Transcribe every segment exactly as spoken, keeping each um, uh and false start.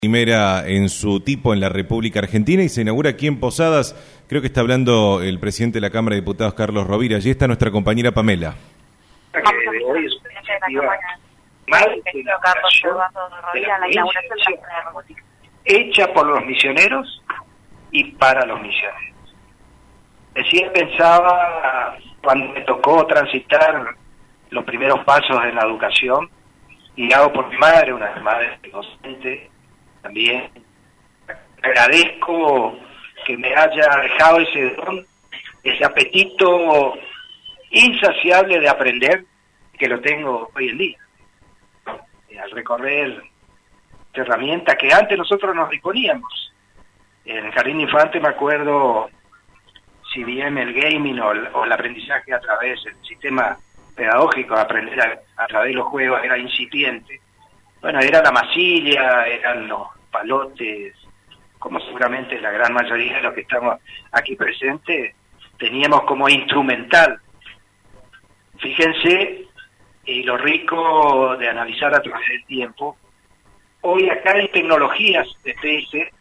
Primera en su tipo en la República Argentina y se inaugura aquí en Posadas. Creo que está hablando el presidente de la Cámara de Diputados, Carlos Rovira. Allí está nuestra compañera Pamela. Que de hoy es una iniciativa más de la educación de la provincia, hecha por los misioneros y para los misioneros. Decía, pensaba cuando me tocó transitar los primeros pasos en la educación, guiado por mi madre, una madre docente. También agradezco que me haya dejado ese don, ese apetito insaciable de aprender, que lo tengo hoy en día. Al recorrer esta herramienta que antes nosotros nos disponíamos. En el Jardín Infante me acuerdo, si bien el gaming o el, o el aprendizaje a través del sistema pedagógico, aprender a, a través de los juegos era incipiente. Bueno, era la masilla, eran los palotes, como seguramente la gran mayoría de los que estamos aquí presentes, teníamos como instrumental. Fíjense, y lo rico de analizar a través del tiempo, hoy acá hay tecnologías de P S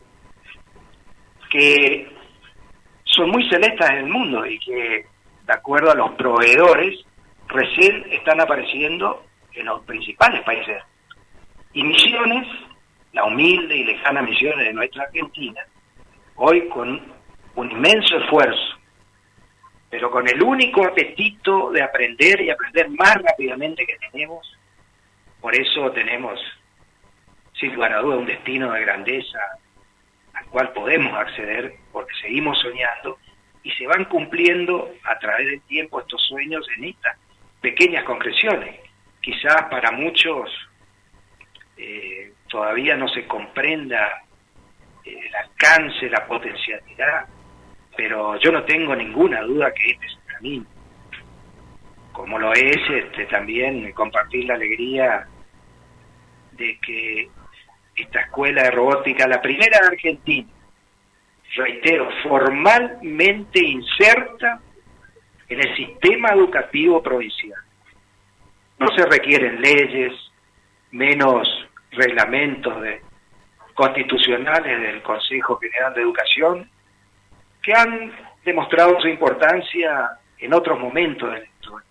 que son muy celestas en el mundo y que, de acuerdo a los proveedores, recién están apareciendo en los principales países. Y Misiones, la humilde y lejana Misiones de nuestra Argentina, hoy con un inmenso esfuerzo, pero con el único apetito de aprender y aprender más rápidamente que tenemos, por eso tenemos, sin lugar a duda, un destino de grandeza al cual podemos acceder, porque seguimos soñando, y se van cumpliendo a través del tiempo estos sueños en estas pequeñas concreciones. Quizás para muchos Eh, todavía no se comprenda eh, el alcance, la potencialidad, pero yo no tengo ninguna duda que este es el camino, como lo es este también compartir la alegría de que esta escuela de robótica, la primera de Argentina, reitero, formalmente inserta en el sistema educativo provincial. No se requieren leyes, menos reglamentos de, constitucionales del Consejo General de Educación, que han demostrado su importancia en otros momentos de la historia.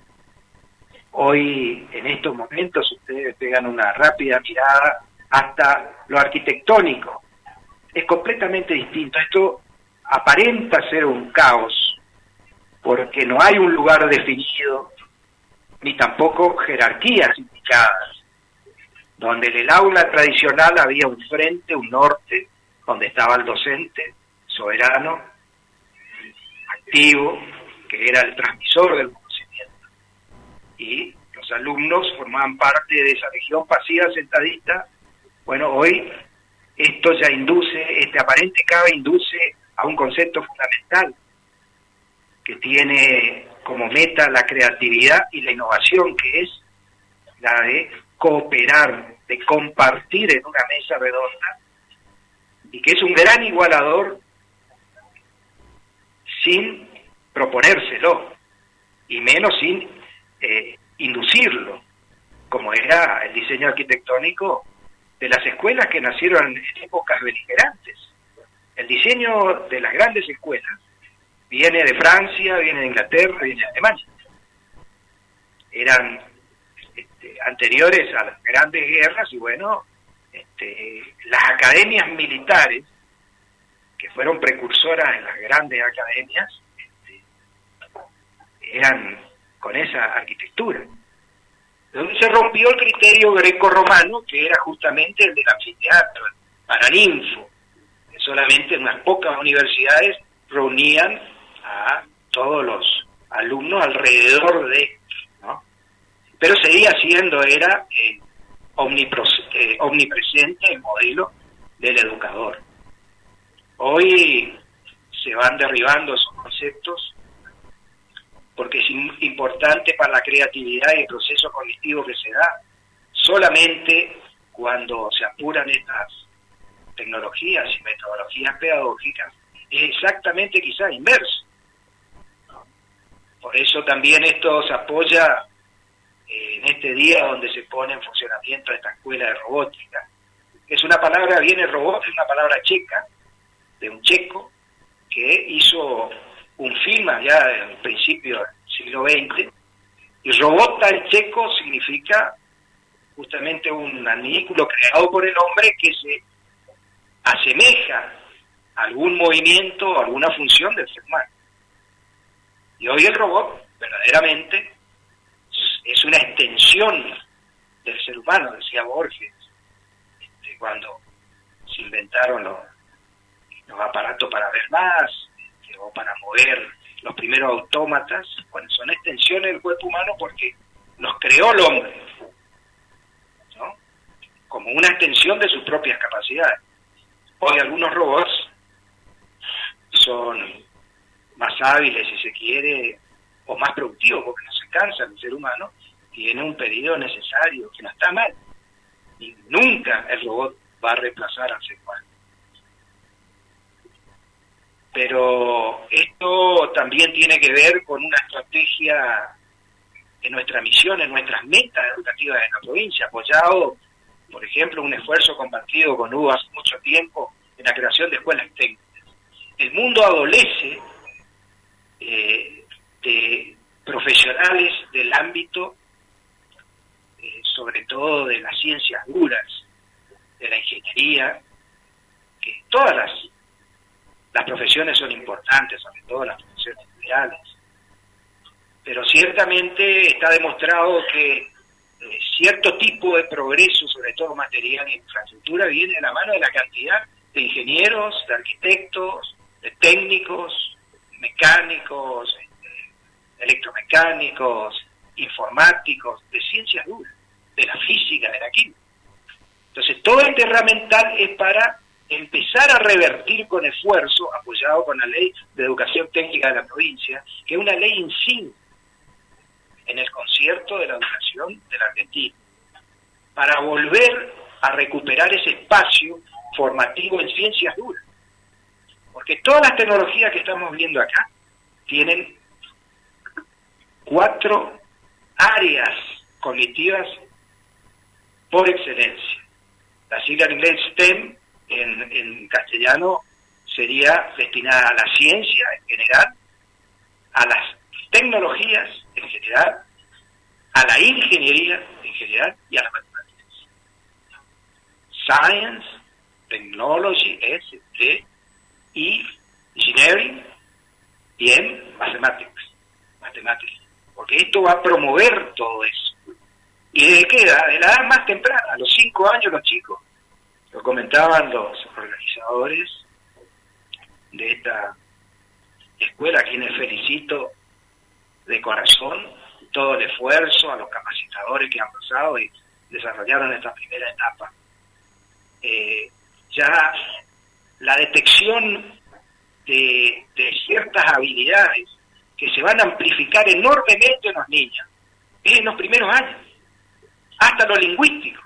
Hoy, en estos momentos, ustedes pegan una rápida mirada hasta lo arquitectónico. Es completamente distinto. Esto aparenta ser un caos, porque no hay un lugar definido, ni tampoco jerarquías indicadas. Donde en el aula tradicional había un frente, un norte, donde estaba el docente, soberano, activo, que era el transmisor del conocimiento. Y los alumnos formaban parte de esa región pasiva sentadita. Bueno, hoy esto ya induce, este aparente cabe induce a un concepto fundamental, que tiene como meta la creatividad y la innovación, que es la de cooperar, de compartir en una mesa redonda, y que es un gran igualador sin proponérselo, y menos sin eh, inducirlo, como era el diseño arquitectónico de las escuelas que nacieron en épocas beligerantes. El diseño de las grandes escuelas viene de Francia, viene de Inglaterra, viene de Alemania. Eran Este, anteriores a las grandes guerras, y bueno, este, las academias militares, que fueron precursoras en las grandes academias, este, eran con esa arquitectura. Entonces se rompió el criterio greco-romano, que era justamente el del anfiteatro, el paraninfo, que solamente unas pocas universidades reunían a todos los alumnos alrededor de, ¿no? Pero seguía siendo, era eh, eh, omnipresente el modelo del educador. Hoy se van derribando esos conceptos porque es importante para la creatividad y el proceso cognitivo que se da solamente cuando se apuran estas tecnologías y metodologías pedagógicas, es exactamente quizás inverso. Por eso también esto se apoya en este día donde se pone en funcionamiento esta escuela de robótica, Es una palabra, viene robot, es una palabra checa, de un checo, que hizo un film allá en el principio del siglo veinte, y robot en checo significa justamente un adminículo creado por el hombre que se asemeja a algún movimiento o alguna función del ser humano. Y hoy el robot, verdaderamente, es una extensión del ser humano, decía Borges, este, cuando se inventaron los, los aparatos para ver más, este, o para mover los primeros autómatas, bueno, son extensiones del cuerpo humano porque los creó el hombre, ¿no? Como una extensión de sus propias capacidades. Hoy algunos robots son más hábiles, si se quiere, o más productivos, porque no se cansa el ser humano, tiene un periodo necesario, que no está mal. Y nunca el robot va a reemplazar al ser humano. Pero esto también tiene que ver con una estrategia en nuestra misión, en nuestras metas educativas en la provincia, apoyado, por ejemplo, un esfuerzo compartido con Hugo hace mucho tiempo en la creación de escuelas técnicas. El mundo adolece eh, de profesionales del ámbito, eh, sobre todo de las ciencias duras, de la ingeniería, que todas las, las profesiones son importantes, sobre todo las profesiones ideales, pero ciertamente está demostrado que eh, cierto tipo de progreso, sobre todo material e infraestructura, viene de la mano de la cantidad de ingenieros, de arquitectos, de técnicos, mecánicos, electromecánicos, informáticos, de ciencias duras, de la física, de la química. Entonces, todo este herramental es para empezar a revertir con esfuerzo, apoyado con la Ley de Educación Técnica de la provincia, que es una ley insignia en el concierto de la educación de la Argentina, para volver a recuperar ese espacio formativo en ciencias duras. Porque todas las tecnologías que estamos viendo acá tienen cuatro áreas cognitivas por excelencia. La sigla en inglés STEM, en, en castellano, sería destinada a la ciencia en general, a las tecnologías en general, a la ingeniería en general y a las matemáticas. Science, Technology, S T, y Engineering, y en Mathematics, matemáticas. Porque esto va a promover todo eso. ¿Y desde qué edad? De la edad más temprana, a los cinco años los chicos. Lo comentaban los organizadores de esta escuela, a quienes felicito de corazón, todo el esfuerzo, a los capacitadores que han pasado y desarrollaron esta primera etapa. Eh, ya la detección de, de ciertas habilidades que se van a amplificar enormemente en los niños es en los primeros años, hasta lo lingüístico.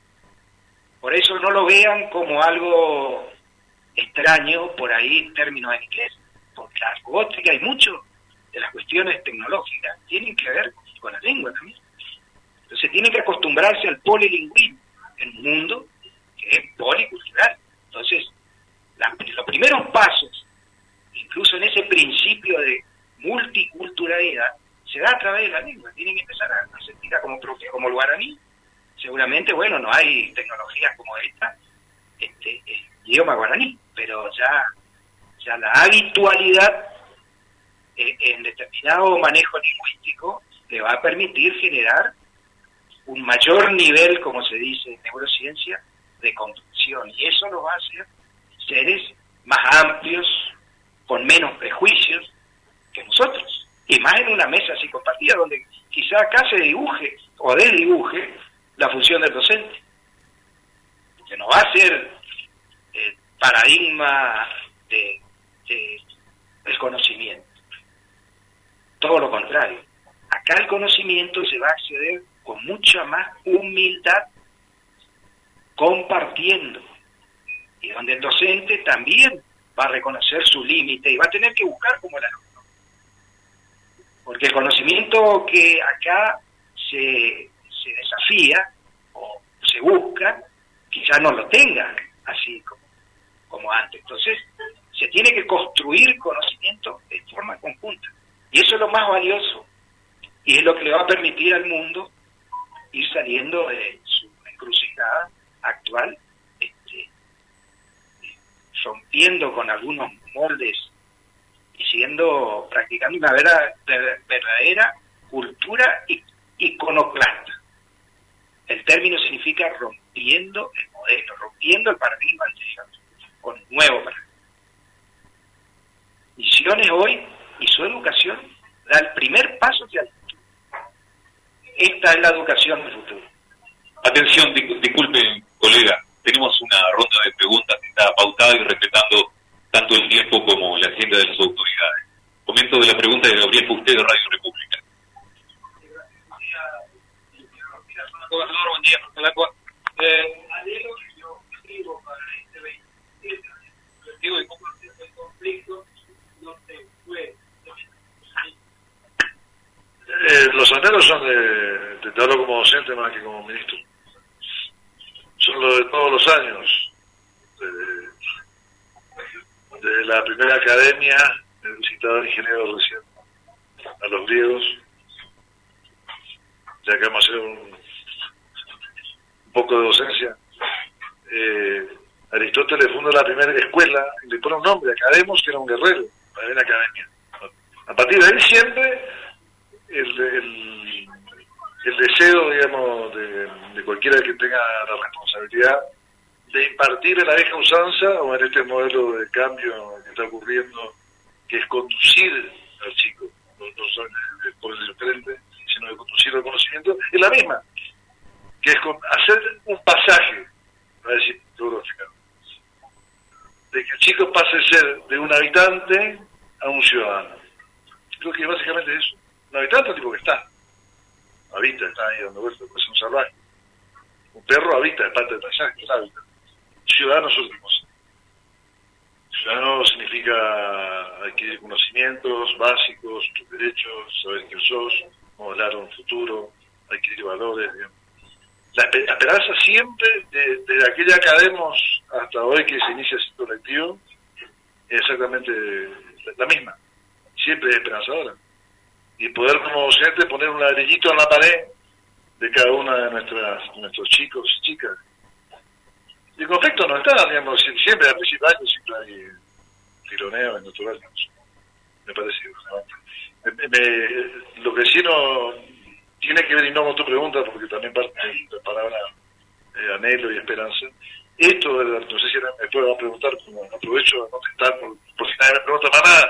Por eso no lo vean como algo extraño por ahí, términos en inglés, porque la robótica y mucho de las cuestiones tecnológicas tienen que ver con la lengua también. Entonces tienen que acostumbrarse al polilingüismo en un mundo que es policultural. Entonces, la, los primeros pasos, incluso en ese principio de multiculturalidad, se da a través de la lengua. Tienen que empezar a, a sentirla como propia, como el guaraní. Seguramente, bueno, no hay tecnologías como esta, este, el idioma guaraní, pero ya, ya la habitualidad eh, en determinado manejo lingüístico le va a permitir generar un mayor nivel, como se dice en neurociencia, de comprensión, y eso lo va a hacer seres más amplios, con menos prejuicios que nosotros, y más en una mesa así compartida, donde quizá acá se dibuje o desdibuje la función del docente, que no va a ser el paradigma de, de el conocimiento, todo lo contrario. Acá el conocimiento se va a acceder con mucha más humildad, compartiendo, y donde el docente también va a reconocer su límite y va a tener que buscar como el alumno. Porque el conocimiento que acá se, se desafía o se busca quizá no lo tenga así como, como antes. Entonces, se tiene que construir conocimiento de forma conjunta. Y eso es lo más valioso. Y es lo que le va a permitir al mundo ir saliendo de su encrucijada actual, este, rompiendo con algunos moldes y siendo, practicando una verdadera, verdadera cultura iconoclasta. El término significa rompiendo el modelo, rompiendo el paradigma anterior, con un nuevo paradigma. Misiones hoy y su educación da el primer paso hacia el futuro. Esta es la educación del futuro. Atención, disculpe, colega, tenemos una ronda de preguntas que está pautada y respetando tanto el tiempo como la agenda de las autoridades. Comento de la pregunta de Gabriel Fusté de Radio República. Gobernador, buen día. Eh, ayer yo escribo para este veintisiete, el objetivo de combatir el conflicto, no se fue. Eh, los anhelos son de, de, te hablo como docente más que como ministro, son los de todos los años, de, de la primera academia, el citado ingeniero recién, a los griegos, ya que vamos a hacer un, un poco de docencia. eh, Aristóteles funda la primera escuela y le pone un nombre, Academos, que era un guerrero, la primera academia. A partir de ahí siempre El, el, el deseo, digamos, de, de cualquiera que tenga la responsabilidad de impartir en la vieja usanza o en este modelo de cambio que está ocurriendo, que es conducir al chico, no, no son por el diferente, sino de conducir al conocimiento, es la misma, que es con hacer un pasaje, para decir, de que el chico pase a ser de un habitante a un ciudadano. Creo que básicamente es eso. Un habitante es el tipo que está, habita, está ahí dando vueltas, es un salvaje. Un perro habita, es parte del paisaje, es hábitat. Ciudadano es otra cosa. Ciudadano significa adquirir conocimientos básicos, tus derechos, saber quién sos, modelar un futuro, adquirir valores, digamos. La, la esperanza siempre, desde de aquella que academos hasta hoy que se inicia el ciclo lectivo, es exactamente la, la misma. Siempre es esperanzadora. Y poder como docente poner un ladrillito en la pared de cada una de nuestras nuestros chicos y chicas. Y el conflicto no está, digamos, siempre al principio de año siempre hay tironeo en natural, me parece. Me, me, lo que sí no tiene que ver, y no con tu pregunta, porque también parte de la palabra eh, anhelo y esperanza. Esto, no sé si después va a preguntar, como aprovecho a contestar, por, por si nadie me pregunta para nada.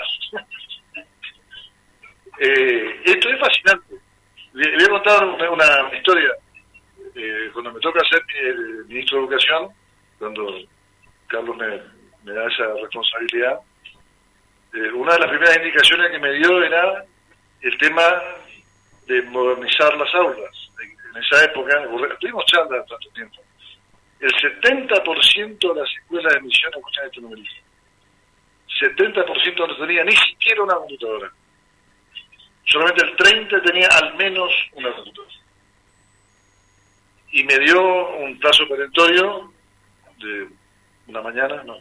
Eh, esto es fascinante. Le voy a contar una, una historia. Eh, cuando me toca ser el ministro de Educación, cuando Carlos me, me da esa responsabilidad, eh, una de las primeras indicaciones que me dio era el tema de modernizar las aulas. En esa época, tuvimos charlas tanto tiempo, el setenta por ciento de las escuelas de Misiones escuchan este numerito. setenta por ciento no tenía ni siquiera una computadora. Solamente el treinta por ciento tenía al menos una computadora. Y me dio un plazo perentorio de una mañana, no.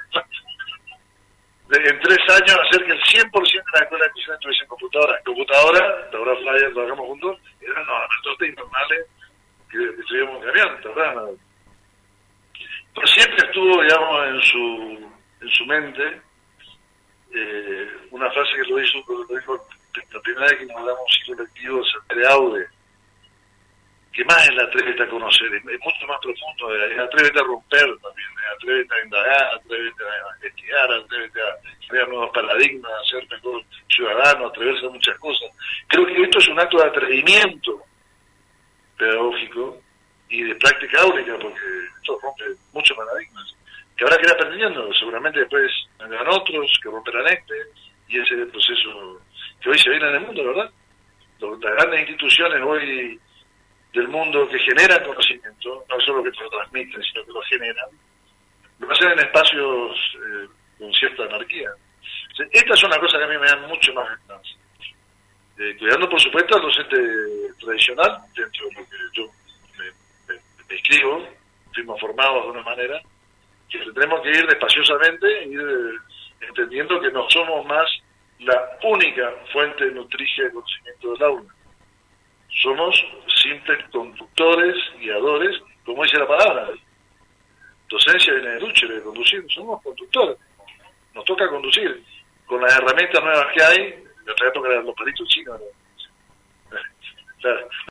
de, en tres años hacer que el cien por ciento de las escuelas de Misiones tuviesen computadora. Computadora, la verdad, Flyer, trabajamos juntos, eran no, las informales que estuvimos cambiando, ¿verdad? Pero siempre estuvo, digamos, en su en su mente eh, una frase que lo hizo, lo dijo la primera vez que nos damos un ciclo lectivo de Aude, que más es la atrévete a conocer, es, es mucho más profundo, es atrévete a romper también, es atrévete a indagar, atrévete a investigar, atrévete a crear nuevos paradigmas, a ser mejor ciudadano, atreverse a muchas cosas. Creo que esto es un acto de atrevimiento pedagógico y de práctica áulica, porque esto rompe muchos paradigmas, que habrá que ir aprendiendo, seguramente después vendrán otros que romperán este, y ese es el proceso que hoy se viene en el mundo, ¿verdad? Las grandes instituciones hoy del mundo que generan conocimiento, no solo que lo transmiten, sino que lo generan, lo hacen en espacios eh, con cierta anarquía. O sea, esta es una cosa que a mí me da mucho más esperanza. Eh, cuidando, por supuesto, al docente tradicional, dentro de lo que yo me, me, me escribo, fuimos formados de una manera, que tenemos que ir despaciosamente, ir eh, entendiendo que no somos más la única fuente nutricia de conocimiento del aula. Somos simples conductores, guiadores, como dice la palabra. Docencia viene de lucha, de conducir, somos conductores. Nos toca conducir con las herramientas nuevas que hay. En otra época eran los palitos chinos.